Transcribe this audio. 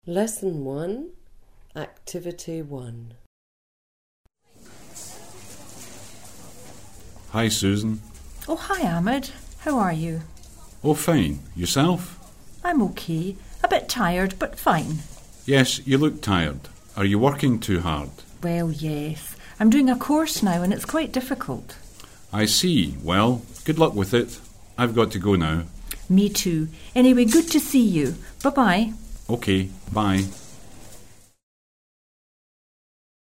Lesson 1, Activity 1. Hi, Susan. Oh, hi, Ahmed. How are you? Oh, fine. Yourself? I'm okay. A bit tired, but fine. Yes, you look tired. Are you working too hard? Well, yes. I'm doing a course now and it's quite difficult. I see. Well, good luck with it. I've got to go now. Me too. Anyway, good to see you. Bye-bye. Okay, bye.